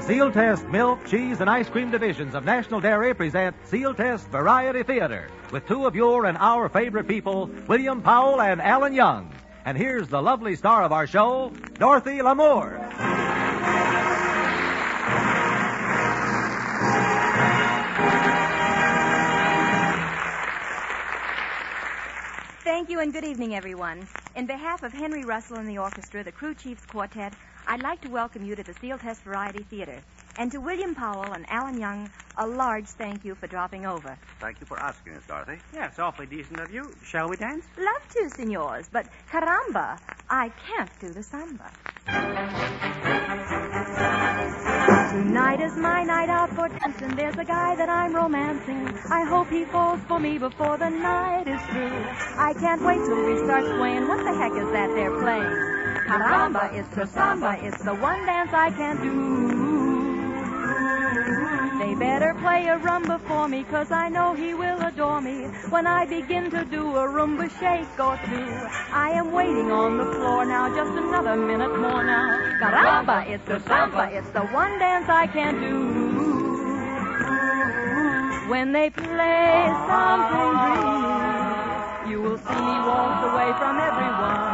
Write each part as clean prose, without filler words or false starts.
Seal Test Milk, Cheese, and Ice Cream divisions of National Dairy present Seal Test Variety Theater with two of your and our favorite people, William Powell and Alan Young. And here's the lovely star of our show, Dorothy Lamour. Thank you and good evening, everyone. In behalf of Henry Russell and the orchestra, the Crew Chiefs Quartet, I'd like to welcome you to the Seal Test Variety Theater. And to William Powell and Alan Young, a large thank you for dropping over. Thank you for asking us, Dorothy. Yeah, it's awfully decent of you. Shall we dance? Love to, senors, but caramba, I can't do the samba. Tonight is my night out for dancing. There's a guy that I'm romancing. I hope he falls for me before the night is through. I can't wait till we start swaying. What the heck is that they're playing? Caramba, it's the samba. It's the one dance I can't do. They better play a rumba for me, 'cause I know he will adore me when I begin to do a rumba shake or two. I am waiting on the floor now, just another minute more now. Caramba, it's the samba, it's the one dance I can't do. When they play something dreamy, you will see me walk away from everyone.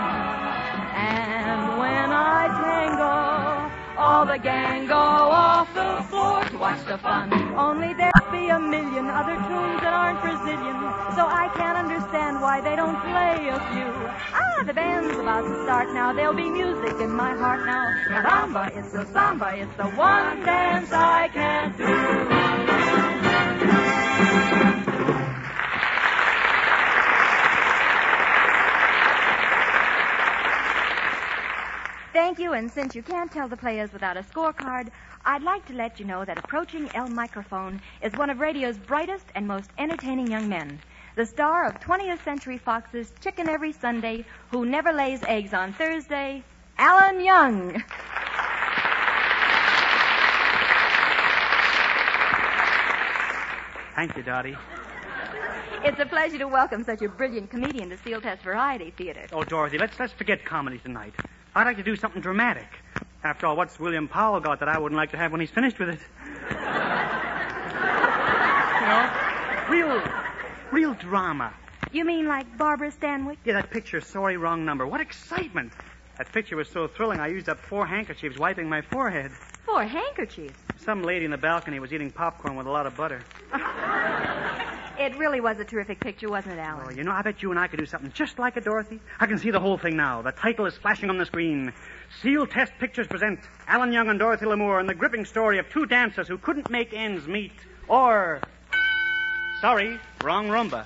And when I tango, all the gang go off the floor to watch the fun. Only there'll be a million other tunes that aren't Brazilian, so I can't understand why they don't play a few. The band's about to start now. There'll be music in my heart now. Caramba, it's the samba. It's the one dance I can't do. Thank you, and since you can't tell the players without a scorecard, I'd like to let you know that approaching El Microphone is one of radio's brightest and most entertaining young men. The star of 20th Century Fox's Chicken Every Sunday, who never lays eggs on Thursday, Alan Young. Thank you, Dottie. It's a pleasure to welcome such a brilliant comedian to Seal Test Variety Theater. Oh, Dorothy, let's forget comedy tonight. I'd like to do something dramatic. After all, what's William Powell got that I wouldn't like to have when he's finished with it? You know, real drama. You mean like Barbara Stanwyck? Yeah, that picture, Sorry, Wrong Number. What excitement. That picture was so thrilling, I used up 4 handkerchiefs wiping my forehead. 4 handkerchiefs? Some lady in the balcony was eating popcorn with a lot of butter. It really was a terrific picture, wasn't it, Alan? Oh, you know, I bet you and I could do something just like it, Dorothy. I can see the whole thing now. The title is flashing on the screen. Seal Test Pictures present Alan Young and Dorothy Lamour in the gripping story of 2 dancers who couldn't make ends meet. Or, sorry, wrong rumba.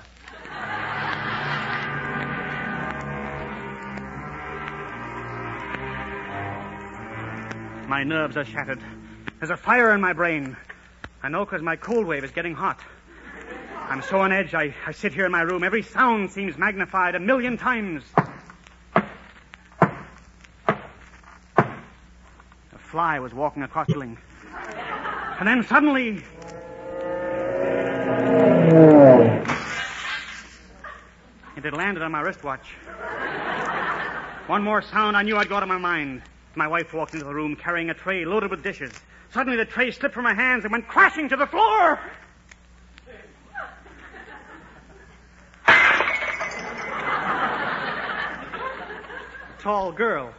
My nerves are shattered. There's a fire in my brain. I know because my cold wave is getting hot. I'm so on edge, I sit here in my room. Every sound seems magnified 1,000,000 times. A fly was walking across the ceiling. And then suddenly... it had landed on my wristwatch. One more sound, I knew I'd go out of my mind. My wife walked into the room carrying a tray loaded with dishes. Suddenly the tray slipped from her hands and went crashing to the floor. Tall girl.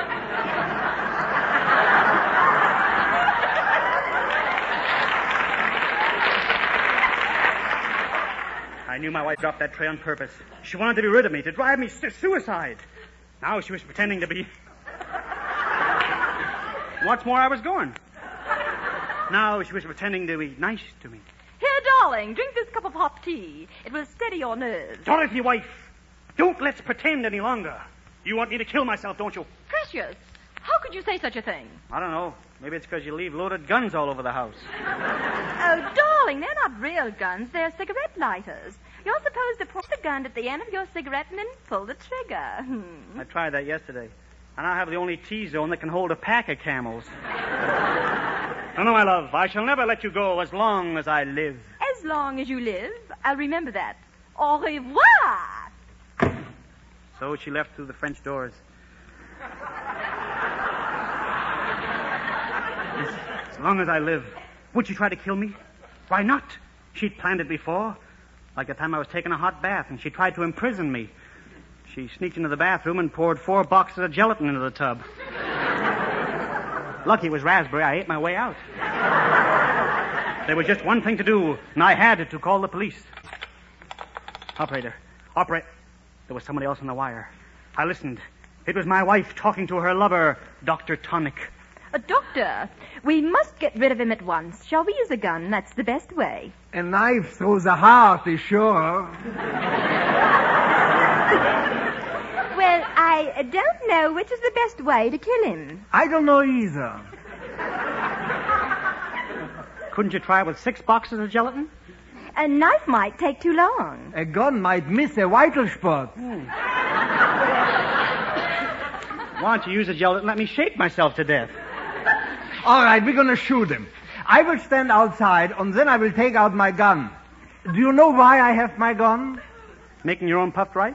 I knew my wife dropped that tray on purpose. She wanted to be rid of me, to drive me to suicide. Now she was pretending to be... What's more, I was going. Now she was pretending to be nice to me. Here, darling, drink this cup of hot tea. It will steady your nerves. Dorothy, wife, don't let's pretend any longer. You want me to kill myself, don't you? Precious, how could you say such a thing? I don't know. Maybe it's because you leave loaded guns all over the house. Oh, darling, they're not real guns. They're cigarette lighters. You're supposed to put the gun at the end of your cigarette and then pull the trigger. I tried that yesterday. And I have the only T-zone that can hold a pack of Camels. No, my love, I shall never let you go as long as I live. As long as you live, I'll remember that. Au revoir. So she left through the French doors. As long as I live. Would she try to kill me? Why not? She'd planned it before. Like the time I was taking a hot bath, and she tried to imprison me. She sneaked into the bathroom and poured 4 boxes of gelatin into the tub. Lucky it was raspberry. I ate my way out. There was just one thing to do, and I had to call the police. Operator. There was somebody else on the wire. I listened. It was my wife talking to her lover, Dr. Tonic. Doctor, we must get rid of him at once. Shall we use a gun? That's the best way. A knife through the heart is sure. Well, I don't know which is the best way to kill him. I don't know either. Couldn't you try with 6 boxes of gelatin? A knife might take too long. A gun might miss a vital spot. Why don't you use the gelatin? Let me shake myself to death. All right, we're going to shoot him. I will stand outside, and then I will take out my gun. Do you know why I have my gun? Making your own puffed rice?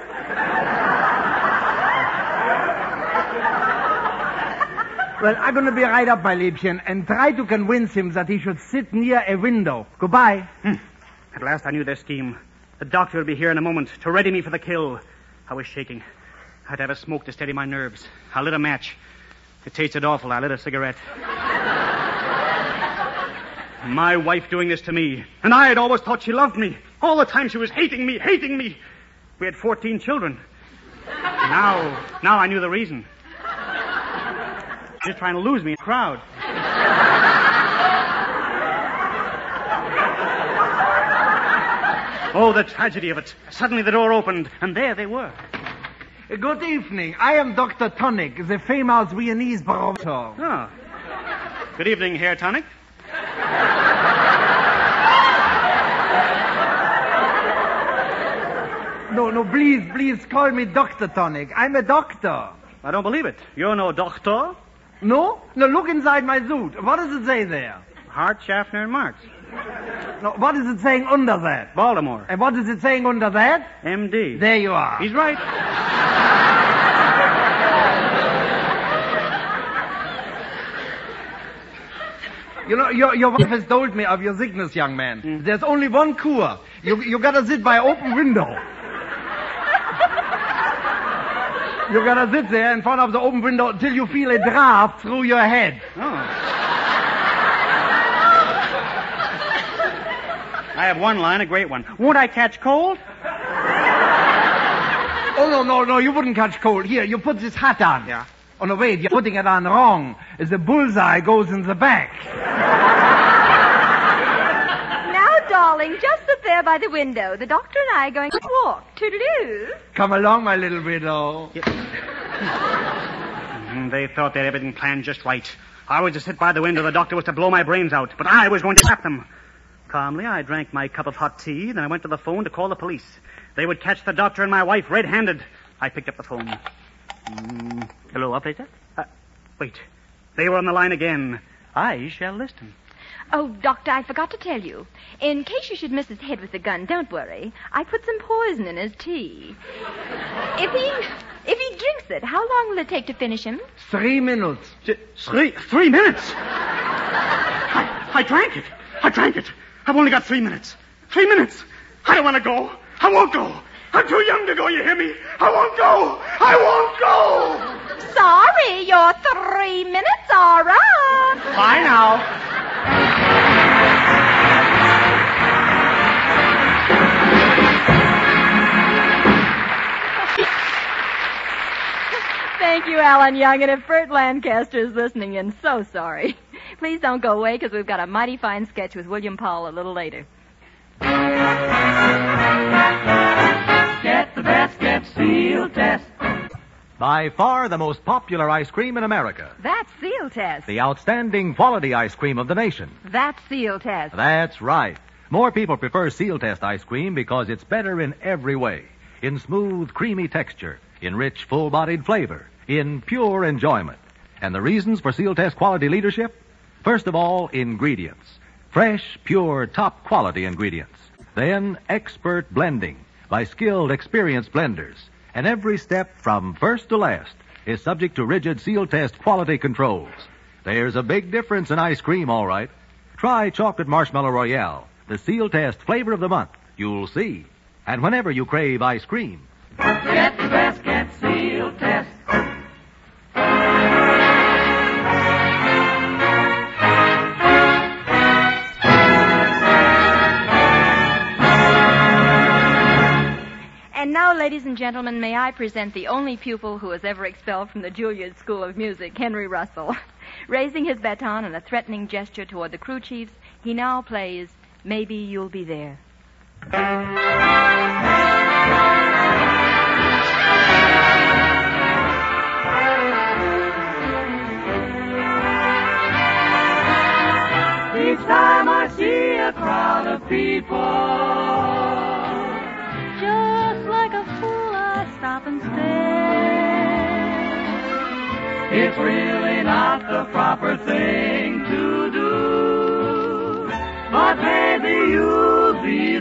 Well, I'm going to be right up, my Liebchen, and try to convince him that he should sit near a window. Goodbye. At last I knew their scheme. The doctor will be here in a moment to ready me for the kill. I was shaking. I had to have a smoke to steady my nerves. I lit a match. It tasted awful. I lit a cigarette. My wife doing this to me. And I had always thought she loved me. All the time she was hating me. We had 14 children. Now I knew the reason. Just trying to lose me in the crowd. Oh, the tragedy of it. Suddenly the door opened, and there they were. Good evening. I am Dr. Tonic, the famous Viennese barometer. Oh. Good evening, Herr Tonic. No, please call me Dr. Tonic. I'm a doctor. I don't believe it. You're no doctor. No, look inside my suit. What does it say there? Hart, Schaffner, and Marx. No, what is it saying under that? Baltimore. And what is it saying under that? M.D. There you are. He's right. You know, your wife has told me of your sickness, young man. There's only one cure. You gotta sit by open window. You gotta sit there in front of the open window till you feel a draft through your head. Oh. I have one line, a great one. Won't I catch cold? Oh, no, you wouldn't catch cold. Here, you put this hat on. Yeah. Oh, no, wait, you're putting it on wrong. The bullseye goes in the back. Now, darling, just sit there by the window. The doctor and I are going to walk. Toodaloo. Come along, my little widow. They thought they had everything planned just right. I was to sit by the window. The doctor was to blow my brains out. But I was going to trap them. Calmly, I drank my cup of hot tea. Then I went to the phone to call the police. They would catch the doctor and my wife red-handed. I picked up the phone. Hello, operator? Wait. They were on the line again. I shall listen. Oh, Doctor, I forgot to tell you. In case you should miss his head with the gun, don't worry. I put some poison in his tea. If he drinks it, how long will it take to finish him? 3 minutes. 3 minutes? I drank it. I've only got 3 minutes. 3 minutes. I don't want to go. I won't go. I'm too young to go, you hear me? I won't go. Sorry, your 3 minutes are up. Bye now. Thank you, Alan Young. And if Bert Lancaster is listening in, so sorry. Please don't go away, because we've got a mighty fine sketch with William Powell a little later. Get the best, get Seal Test. By far the most popular ice cream in America. That's Seal Test. The outstanding quality ice cream of the nation. That's Seal Test. That's right. More people prefer Seal Test ice cream because it's better in every way. In smooth, creamy texture, in rich, full-bodied flavor, in pure enjoyment. And the reasons for Seal Test quality leadership? First of all, ingredients. Fresh, pure, top-quality ingredients. Then, expert blending by skilled, experienced blenders. And every step from first to last is subject to rigid Seal Test quality controls. There's a big difference in ice cream, all right. Try Chocolate Marshmallow Royale, the Seal Test flavor of the month. You'll see. And whenever you crave ice cream, Get the best, get Seal Test. And now, ladies and gentlemen, may I present the only pupil who was ever expelled from the Juilliard School of Music, Henry Russell. Raising his baton in a threatening gesture toward the crew chiefs, he now plays Maybe You'll Be There. Each time I see a crowd of people, Just like a fool, I stop and stare. it's really not the proper thing to do, but maybe you'll be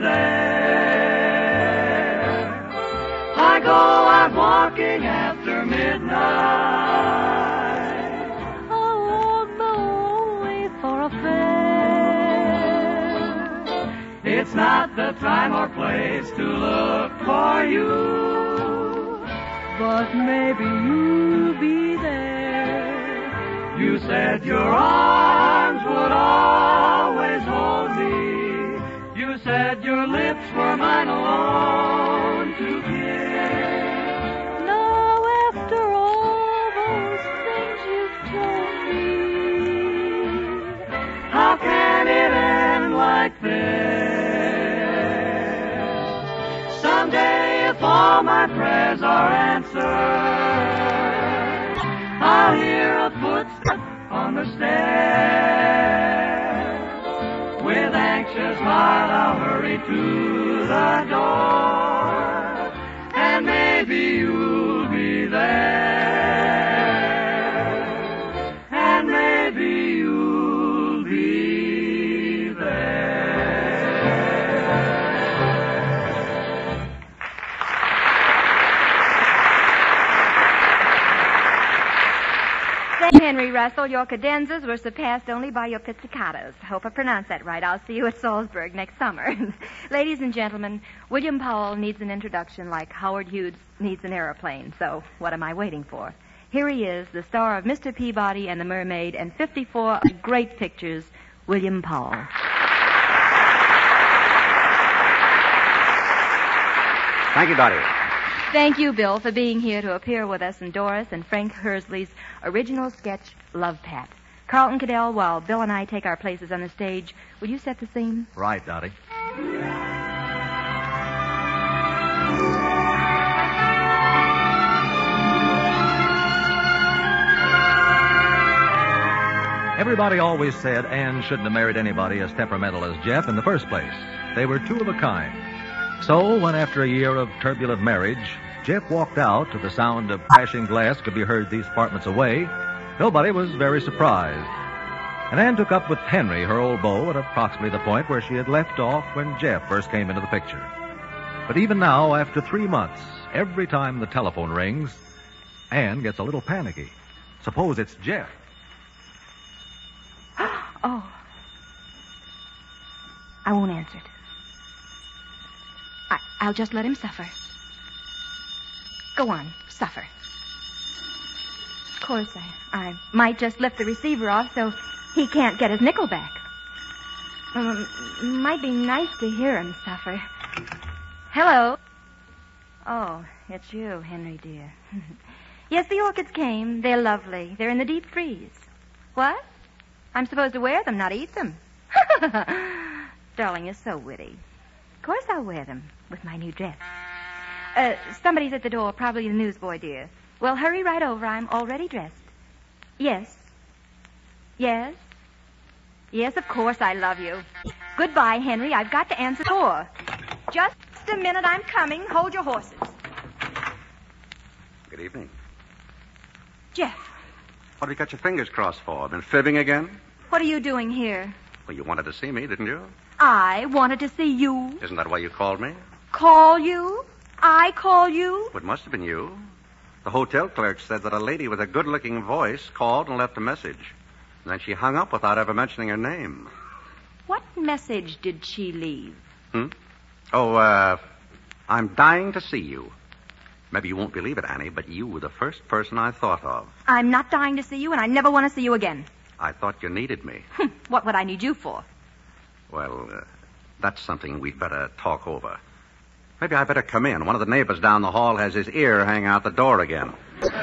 there. I go out walking after midnight. I won't go only for a fare. It's not the time or place to look for you, But maybe you'll be there. you said your arms would always hold me. You said your lips were mine alone to kiss. Now, after all those things you've told me, How can it end like this? Someday, if all my prayers are answered, I'll hear a footstep on the stairs. With anxious heart, I'll hurry to the door, and maybe you'll be there, and maybe you'll be there. Thank you, Henry Russell. Your cadenzas were surpassed only by your pizzicatos. Hope I pronounced that right. I'll see you at Salzburg next summer. Ladies and gentlemen, William Powell needs an introduction like Howard Hughes needs an airplane. So what am I waiting for? Here he is, the star of Mr. Peabody and the Mermaid and 54 great pictures, William Powell. Thank you, Dottie. Thank you, Bill, for being here to appear with us in Doris and Frank Hersley's original sketch, Love Pat. Carlton Cadell, while Bill and I take our places on the stage, will you set the scene? right, Dottie. Everybody always said Anne shouldn't have married anybody as temperamental as Jeff in the first place. They were two of a kind. So, when after a year of turbulent marriage, Jeff walked out to the sound of crashing glass could be heard these apartments away, nobody was very surprised. And Anne took up with Henry, her old beau, at approximately the point where she had left off when Jeff first came into the picture. But even now, after 3 months, every time the telephone rings, Anne gets a little panicky. Suppose it's Jeff. Oh. I won't answer it. I'll just let him suffer. Go on, suffer. Of course, I might just lift the receiver off so he can't get his nickel back. Might be nice to hear him suffer. Hello? Oh, it's you, Henry, dear. Yes, the orchids came. They're lovely. They're in the deep freeze. What? I'm supposed to wear them, not eat them. Darling, you're so witty. Of course I'll wear them with my new dress. Somebody's at the door, probably the newsboy, dear. Well, hurry right over. I'm already dressed. Yes. Yes? Yes, of course I love you. Goodbye, Henry. I've got to answer the door. Just a minute. I'm coming. Hold your horses. Good evening. Jeff, What have you got your fingers crossed for? Been fibbing again? what are you doing here? Well, you wanted to see me, didn't you? I wanted to see you. Isn't that why you called me? Call you? I call you? Well, it must have been you. The hotel clerk said that a lady with a good-looking voice called and left a message. And then she hung up without ever mentioning her name. What message did she leave? Oh, I'm dying to see you. Maybe you won't believe it, Annie, but you were the first person I thought of. I'm not dying to see you, and I never want to see you again. I thought you needed me. What would I need you for? Well, that's something we'd better talk over. Maybe I better come in. One of the neighbors down the hall has his ear hanging out the door again.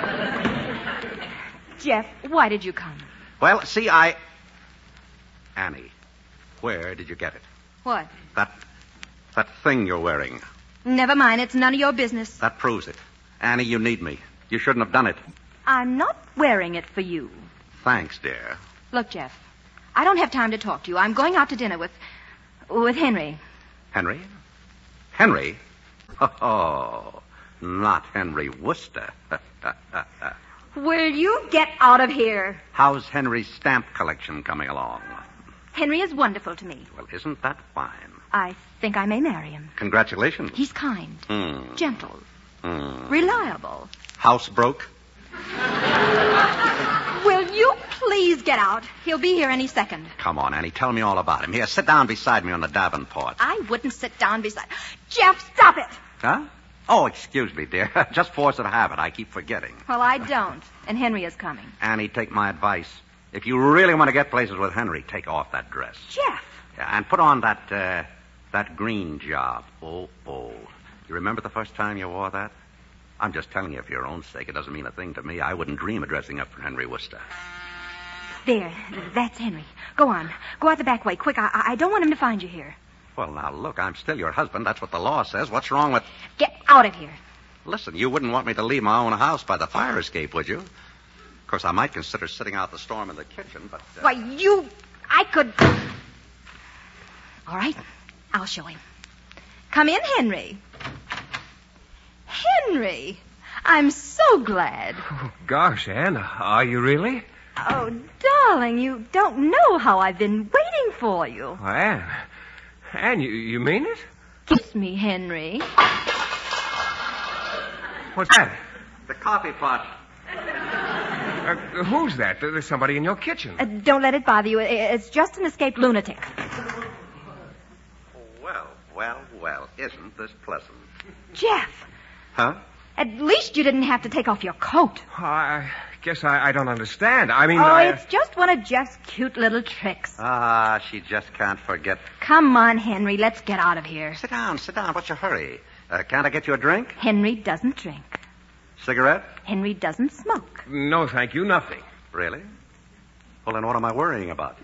Jeff, why did you come? Well, see, Annie, where did you get it? What? That thing you're wearing. Never mind. It's none of your business. That proves it. Annie, you need me. You shouldn't have done it. I'm not wearing it for you. Thanks, dear. Look, Jeff, I don't have time to talk to you. I'm going out to dinner with Henry. Henry? Henry? Oh, not Henry Wooster. Will you get out of here? How's Henry's stamp collection coming along? Henry is wonderful to me. Well, isn't that fine? I think I may marry him. Congratulations. He's kind, gentle, reliable. House broke? Will you please get out? He'll be here any second. Come on, Annie, tell me all about him. Here, sit down beside me on the Davenport. I wouldn't sit down beside... Jeff, stop it! Huh? Oh, excuse me, dear. Just force of habit. I keep forgetting. Well, I don't, and Henry is coming. Annie, take my advice. If you really want to get places with Henry, take off that dress. Jeff! Yeah, and put on that green job. Oh. You remember the first time you wore that? I'm just telling you for your own sake. It doesn't mean a thing to me. I wouldn't dream of dressing up for Henry Wooster. There. That's Henry. Go on. Go out the back way. Quick. I don't want him to find you here. Well, now, look, I'm still your husband. That's what the law says. What's wrong with... Get out of here. Listen, you wouldn't want me to leave my own house by the fire escape, would you? Of course, I might consider sitting out the storm in the kitchen, but... Why, I could... All right. I'll show him. Come in, Henry. Henry, I'm so glad. Oh, gosh, Anne, are you really? Oh, darling, you don't know how I've been waiting for you. Oh, Anne, you mean it? Kiss me, Henry. What's that? The coffee pot. Who's that? There's somebody in your kitchen. Don't let it bother you. It's just an escaped lunatic. Well, isn't this pleasant? Jeff. Huh? At least you didn't have to take off your coat. I guess I don't understand. I mean, it's just one of Jeff's cute little tricks. She just can't forget. Come on, Henry. Let's get out of here. Sit down. What's your hurry? Can't I get you a drink? Henry doesn't drink. Cigarette? Henry doesn't smoke. No, thank you. Nothing. Really? Well, then what am I worrying about?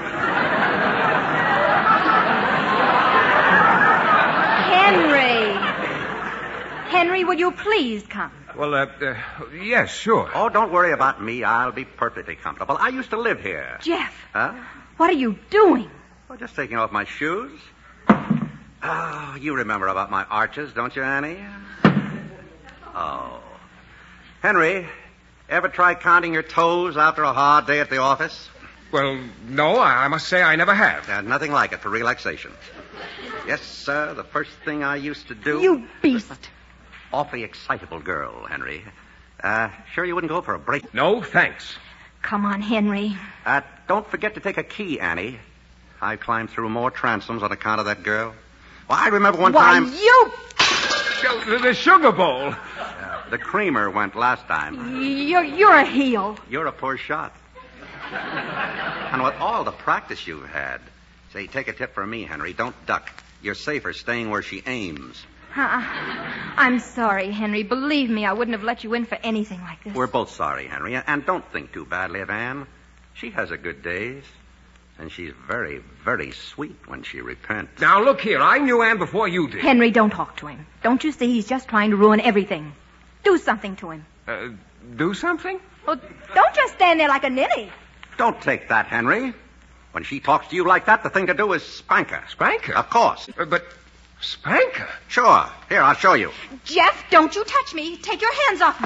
Henry, will you please come? Well, yes, sure. Oh, don't worry about me. I'll be perfectly comfortable. I used to live here. Jeff. Huh? What are you doing? Oh, just taking off my shoes. Oh, you remember about my arches, don't you, Annie? Oh. Henry, ever try counting your toes after a hard day at the office? Well, no, I must say I never have. Nothing like it for relaxation. Yes, sir, the first thing I used to do... You beast. Awfully excitable girl, Henry. Sure you wouldn't go for a break? No, thanks. Come on, Henry. Don't forget to take a key, Annie. I climbed through more transoms on account of that girl. Well, I remember one time... The sugar bowl. The creamer went last time. You're a heel. You're a poor shot. And with all the practice you've had... Say, take a tip from me, Henry. Don't duck. You're safer staying where she aims. I'm sorry, Henry. Believe me, I wouldn't have let you in for anything like this. We're both sorry, Henry. And don't think too badly of Anne. She has her good days. And she's very, very sweet when she repents. Now, look here. I knew Anne before you did. Henry, don't talk to him. Don't you see he's just trying to ruin everything? Do something to him. Do something? Well, don't just stand there like a ninny. Don't take that, Henry. When she talks to you like that, the thing to do is spank her. Spank her? Of course. But spank her? Sure. Here, I'll show you. Jeff, don't you touch me. Take your hands off me.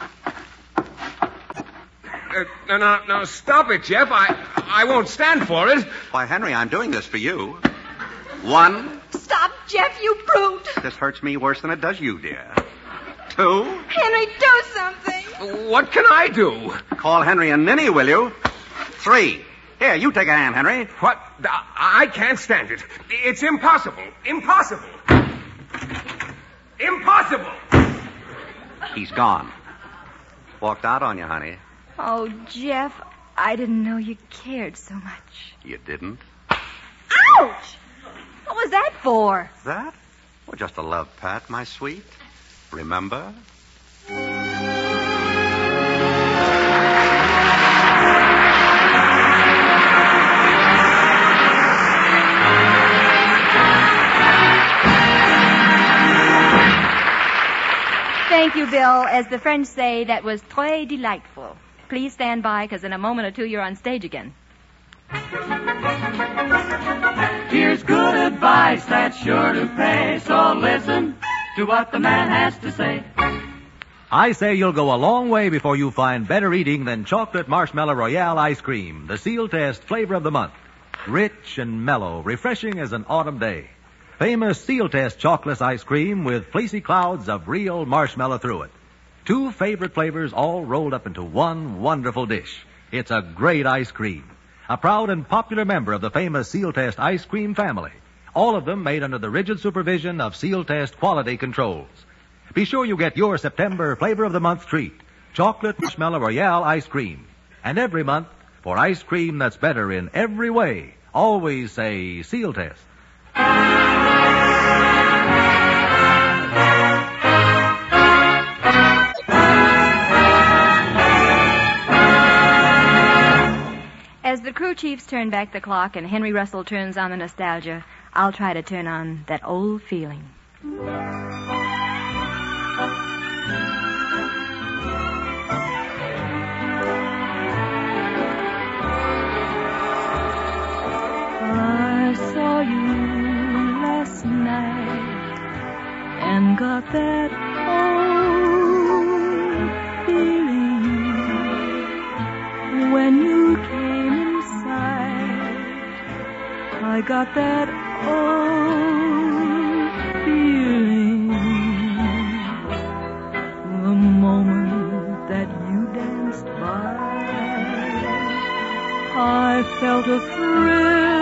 No, stop it, Jeff. I won't stand for it. Why, Henry, I'm doing this for you. 1. Stop, Jeff, you brute. This hurts me worse than it does you, dear. 2. Henry, do something. What can I do? Call Henry a ninny, will you? 3. Here, you take a hand, Henry. What? I can't stand it. It's impossible. Impossible. Impossible. He's gone. Walked out on you, honey. Oh, Jeff, I didn't know you cared so much. You didn't? Ouch! What was that for? That? Well, just a love pat, my sweet. Remember? Thank you, Bill. As the French say, that was très delightful. Please stand by, because in a moment or two you're on stage again. Here's good advice that's sure to pay, so listen to what the man has to say. I say you'll go a long way before you find better eating than chocolate marshmallow royale ice cream, the Seal Test flavor of the month. Rich and mellow, refreshing as an autumn day. Famous Seal Test chocolate ice cream with fleecy clouds of real marshmallow through it. 2 favorite flavors all rolled up into one wonderful dish. It's a great ice cream. A proud and popular member of the famous Seal Test ice cream family. All of them made under the rigid supervision of Seal Test quality controls. Be sure you get your September flavor of the month treat, chocolate marshmallow royale ice cream. And every month, for ice cream that's better in every way, always say Seal Test. As the crew chiefs turn back the clock and Henry Russell turns on the nostalgia, I'll try to turn on that old feeling. I saw you last night and got that old feeling when you came inside. I got that old feeling the moment that you danced by. I felt a thrill.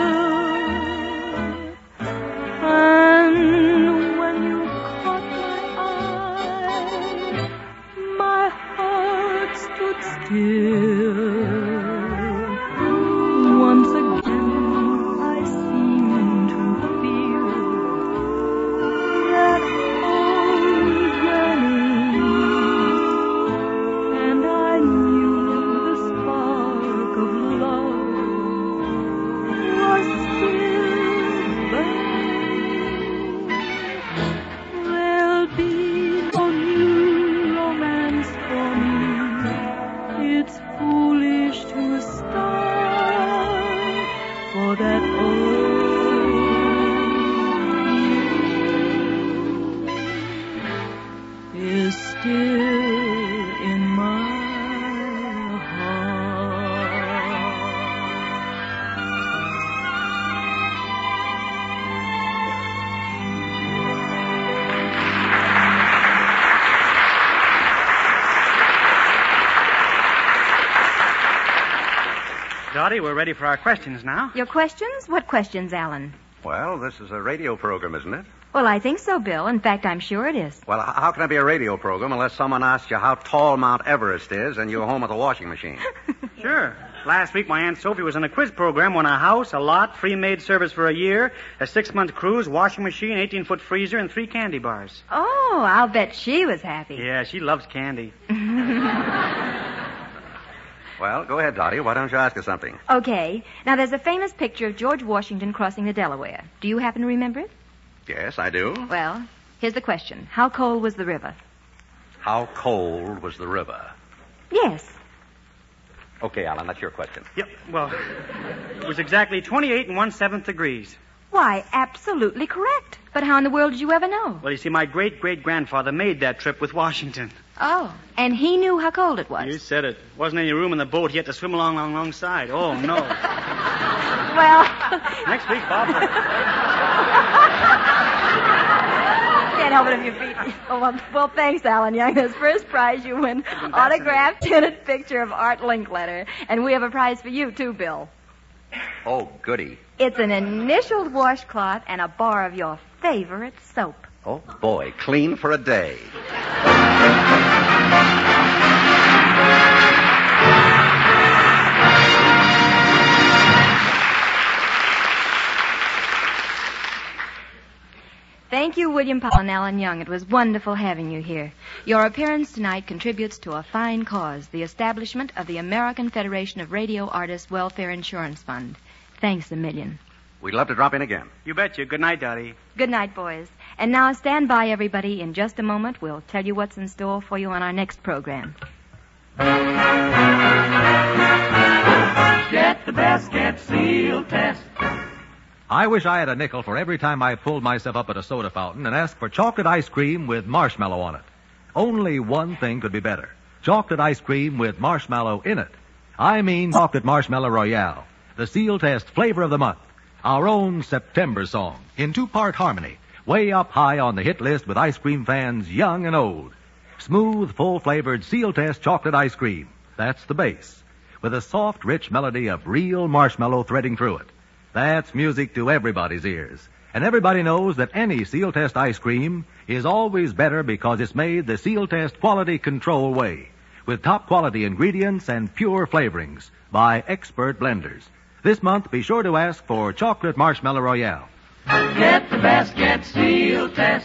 And when you caught my eye, my heart stood still. Once again, I seemed to feel that old yearning, and I knew the spark of love was still burning. There'll be no new romance for me. It's foolish to start, for that old is still in my heart. Dottie, we're ready for our questions now. Your questions? What questions, Alan? Well, this is a radio program, isn't it? Well, I think so, Bill. In fact, I'm sure it is. Well, how can it be a radio program unless someone asks you how tall Mount Everest is and you're home with a washing machine? Sure. Last week, my Aunt Sophie was in a quiz program, won a house, a lot, free maid service for a year, a 6-month cruise, washing machine, 18-foot freezer, and 3 candy bars. Oh, I'll bet she was happy. Yeah, she loves candy. Well, go ahead, Dottie. Why don't you ask us something? Okay. Now, there's a famous picture of George Washington crossing the Delaware. Do you happen to remember it? Yes, I do. Well, here's the question. How cold was the river? How cold was the river? Yes. Okay, Alan, that's your question. Yep, well, it was exactly 28 1/7 degrees. Why, absolutely correct. But how in the world did you ever know? Well, you see, my great-great-grandfather made that trip with Washington. Oh, and he knew how cold it was. You said it. Wasn't any room in the boat. He had to swim alongside. Oh, no. Well... Next week, Bob. Get help it if you beat me. Oh, well, thanks, Alan Young. As first prize, you win autographed tinted picture of Art Linkletter. And we have a prize for you, too, Bill. Oh, goody. It's an initialed washcloth and a bar of your favorite soap. Oh, boy, clean for a day. Thank you, William Powell and Alan Young. It was wonderful having you here. Your appearance tonight contributes to a fine cause, the establishment of the American Federation of Radio Artists Welfare Insurance Fund. Thanks a million. We'd love to drop in again. You betcha. Good night, Dottie. Good night, boys. And now stand by, everybody. In just a moment, we'll tell you what's in store for you on our next program. Get the best, get Seal Test. I wish I had a nickel for every time I pulled myself up at a soda fountain and asked for chocolate ice cream with marshmallow on it. Only one thing could be better. Chocolate ice cream with marshmallow in it. I mean chocolate marshmallow royale, the Seal Test flavor of the month. Our own September song, in two-part harmony, way up high on the hit list with ice cream fans young and old. Smooth, full-flavored Seal Test chocolate ice cream. That's the base. With a soft, rich melody of real marshmallow threading through it. That's music to everybody's ears. And everybody knows that any Seal Test ice cream is always better because it's made the Seal Test quality control way, with top-quality ingredients and pure flavorings by expert blenders. This month, be sure to ask for chocolate marshmallow royale. Get the best, get Seal Test.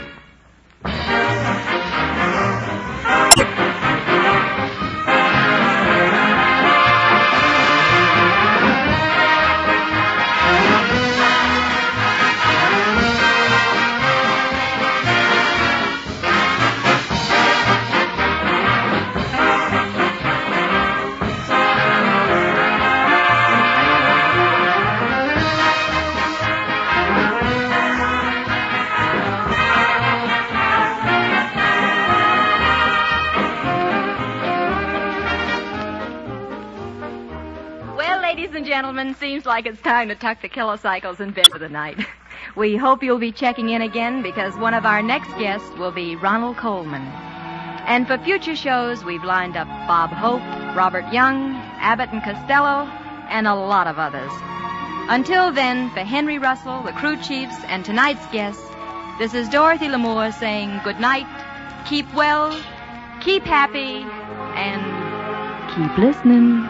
Gentlemen, seems like it's time to tuck the kilocycles in bed for the night. We hope you'll be checking in again because one of our next guests will be Ronald Coleman. And for future shows, we've lined up Bob Hope, Robert Young, Abbott and Costello, and a lot of others. Until then, for Henry Russell, the crew chiefs, and tonight's guest, this is Dorothy Lamour saying good night, keep well, keep happy, and keep listening.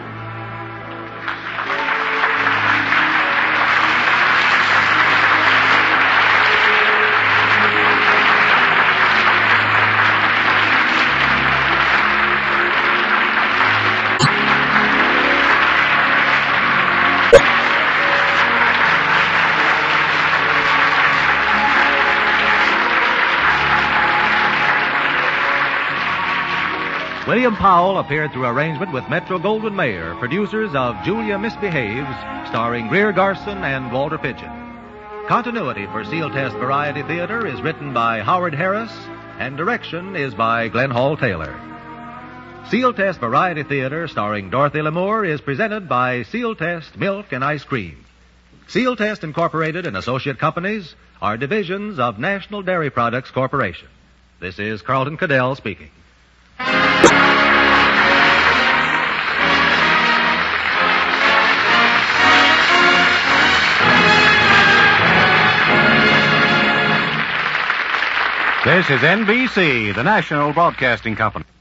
William Powell appeared through arrangement with Metro-Goldwyn-Mayer, producers of Julia Misbehaves, starring Greer Garson and Walter Pidgeon. Continuity for Seal Test Variety Theater is written by Howard Harris, and direction is by Glenn Hall Taylor. Seal Test Variety Theater, starring Dorothy Lamour, is presented by Seal Test Milk and Ice Cream. Seal Test Incorporated and associate companies are divisions of National Dairy Products Corporation. This is Carlton Cadell speaking. This is NBC, the National Broadcasting Company.